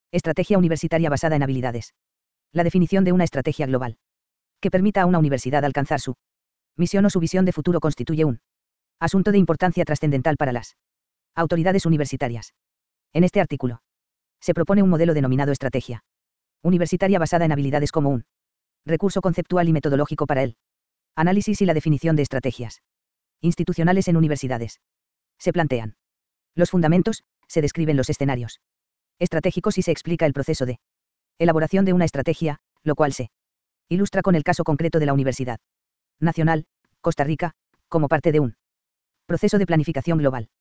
Estrategia universitaria basada en habilidades. La definición de una estrategia global que permita a una universidad alcanzar su misión o su visión de futuro constituye un asunto de importancia trascendental para las autoridades universitarias. En este artículo se propone un modelo denominado estrategia universitaria basada en habilidades como un recurso conceptual y metodológico para el análisis y la definición de estrategias institucionales en universidades. Se plantean los fundamentos, se describen los escenarios estratégicos y se explica el proceso de elaboración de una estrategia, lo cual se ilustra con el caso concreto de la Universidad Nacional, Costa Rica, como parte de un proceso de planificación global.